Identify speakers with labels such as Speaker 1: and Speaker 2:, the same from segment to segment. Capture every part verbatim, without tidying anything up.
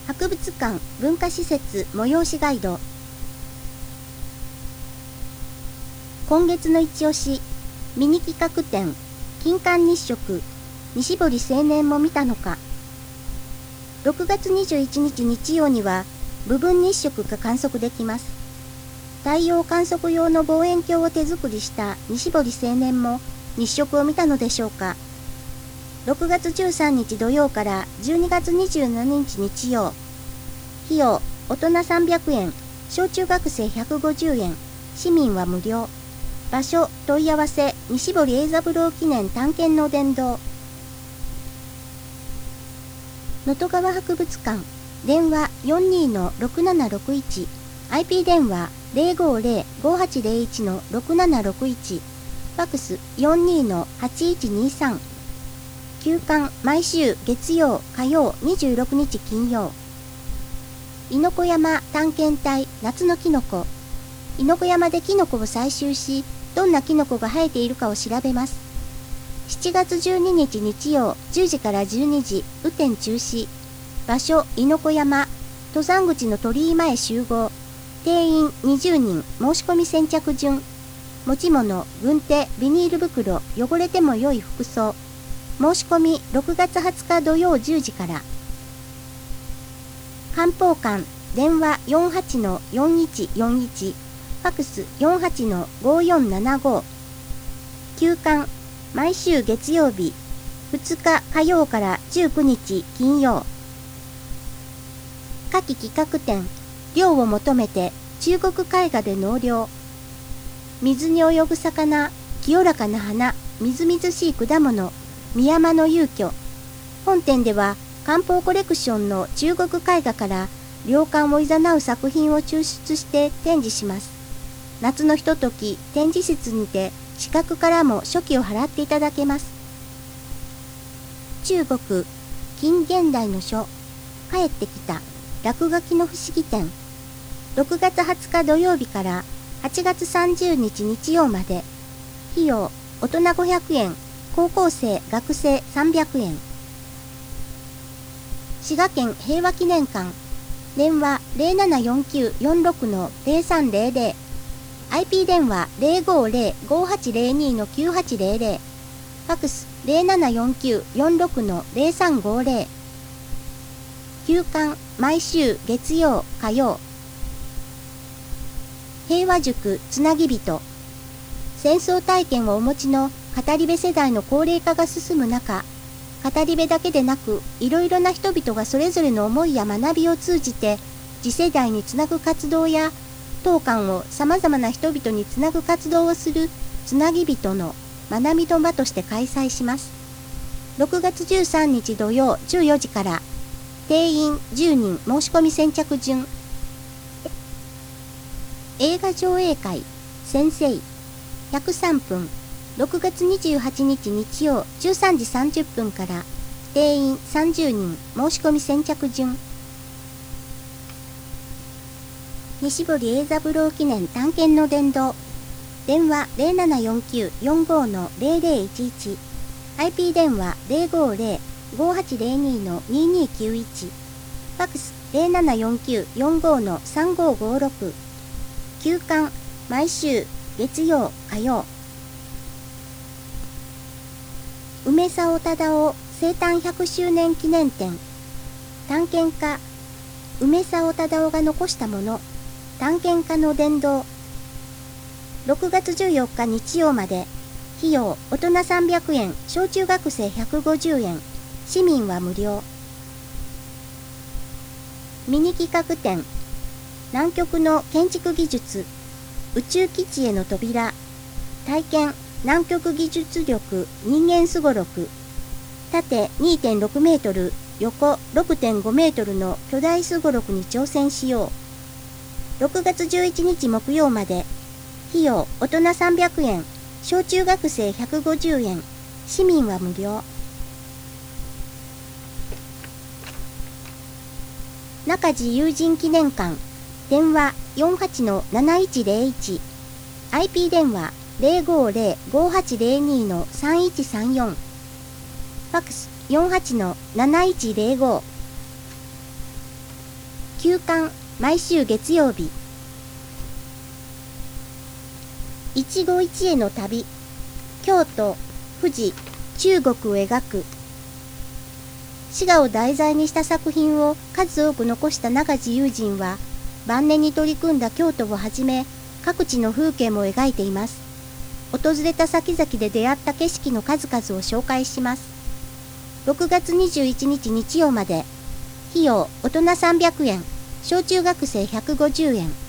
Speaker 1: 博物館文化施設催しガイド。今月の一押し、ミニ企画展、金環日食、西堀青年も見たのか。ろくがつにじゅういちにち日曜には、部分日食が観測できます。太陽観測用の望遠鏡を手作りした西堀青年も日食を見たのでしょうか。ろくがつじゅうさんにち土曜からじゅうにがつにじゅうしちにち日曜。費用、大人さんびゃくえん、小中学生ひゃくごじゅうえん、市民は無料。場所、問い合わせ、西堀英三郎記念探検の殿堂。能登川博物館、電話 よんにーろくななろくいち、アイピー 電話 ゼロごゼロ ごはちゼロいち ろくななろくいち、ファックス よんにーのはちいちにさん。休館、毎週月曜、火曜、にじゅうろくにち金曜。猪子山探検隊夏のキノコ。猪子山でキノコを採集し、どんなキノコが生えているかを調べます。しちがつじゅうににち日曜じゅうじからじゅうにじ、雨天中止。場所、猪子山。登山口の鳥居前集合。定員にじゅうにん、申し込み先着順。持ち物、軍手、ビニール袋、汚れても良い服装。申し込みろくがつはつか土曜じゅうじから。漢方館、電話 よんはちのよんいちよんいち、ファックス よんはちのごよんななご。休館、毎週月曜日、ふつか火曜からじゅうくにち金曜。夏季企画展、涼を求めて中国絵画で納涼。水に泳ぐ魚、清らかな花、みずみずしい果物、美山の遊居。本展では漢方コレクションの中国絵画から涼感をいざなう作品を抽出して展示します。夏のひととき、展示室にて視覚からも初期を払っていただけます。中国、近現代の書、帰ってきた、落書きの不思議展。ろくがつはつか土曜日からはちがつさんじゅうにち日曜まで。費用、大人ごひゃくえん、高校生、学生さんびゃくえん。滋賀県平和記念館、電話 ゼロななよんきゅうよんろくのゼロさんゼロゼロ、アイピー 電話 ゼロごゼロ ごはちゼロにのきゅうはちゼロゼロ、ファックス ゼロななよんきゅうよんろくのゼロさんごゼロ。休館、毎週月曜、火曜。平和塾つなぎ人。戦争体験をお持ちの語り部世代の高齢化が進む中、語り部だけでなく、いろいろな人々がそれぞれの思いや学びを通じて、次世代につなぐ活動や、当館をさまざまな人々につなぐ活動をするつなぎ人の学びの場として開催します。ろくがつじゅうさんにち土曜じゅうよじから、定員じゅうにん申し込み先着順。映画上映会、先生、ひゃくさんぷん、ろくがつにじゅうはちにち日曜じゅうさんじさんじゅっぷんから、定員さんじゅうにん申し込み先着順。西堀英三郎記念探検の殿堂。電話 ゼロななよんきゅうよんごのゼロゼロいちいち、アイピー 電話 ゼロごゼロ ごはちゼロにのににきゅういち、ファックス ゼロななよんきゅうよんごのさんごごろく。休館、毎週月曜、火曜。梅沢忠夫生誕ひゃくしゅうねん記念展。探検家、梅沢忠夫が残したもの。探検家の殿堂。ろくがつじゅうよっか日曜まで。費用、大人さんびゃくえん、小中学生ひゃくごじゅうえん。市民は無料。ミニ企画展。南極の建築技術。宇宙基地への扉。体験、南極技術力人間すごろく。縦 にてんろくメートル、横 ろくてんごメートルの巨大すごろくに挑戦しよう。ろくがつじゅういちにち木曜まで。費用、大人さんびゃくえん、小中学生ひゃくごじゅうえん、市民は無料。中地友人記念館、電話 よんはちのなないちゼロいち、アイピー 電話 ゼロごゼロ ごはちゼロにのさんいちさんよん、ファックス よんはちのなないちゼロご。 休刊毎週月曜日。一期一会の旅。京都、富士、中国を描く。滋賀を題材にした作品を数多く残した永地友人は、晩年に取り組んだ京都をはじめ、各地の風景も描いています。訪れた先々で出会った景色の数々を紹介します。ろくがつにじゅういちにち日曜まで。費用、大人さんびゃくえん、小中学生ひゃくごじゅうえん。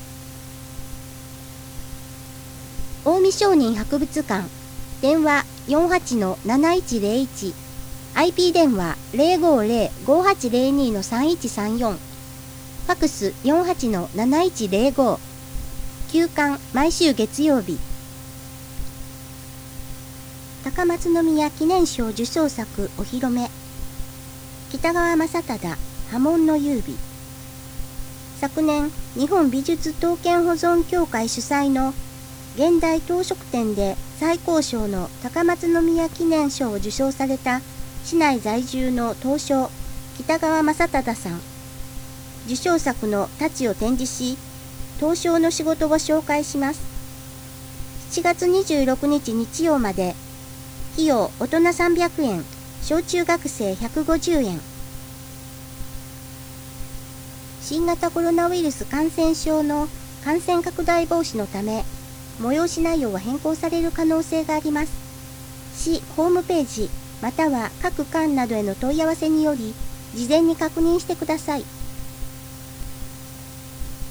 Speaker 1: 近江商人博物館。電話 よんはちのなないちぜろいち。アイピー 電話 ゼロごゼロ ごはちゼロにのさんいちさんよん。ファクス よんはちのなないちゼロご。休刊毎週月曜日。高松宮記念賞受賞作お披露目。北川正忠波紋の優美。昨年、日本美術刀剣保存協会主催の現代刀飾展で最高賞の高松宮記念賞を受賞された市内在住の刀匠北川正忠さん。受賞作の太刀を展示し、刀匠の仕事を紹介します。しちがつにじゅうろくにち日曜まで。費用大人さんびゃくえん、小中学生ひゃくごじゅうえん。新型コロナウイルス感染症の感染拡大防止のため、催し内容は変更される可能性があります。市ホームページまたは各館などへの問い合わせにより、事前に確認してください。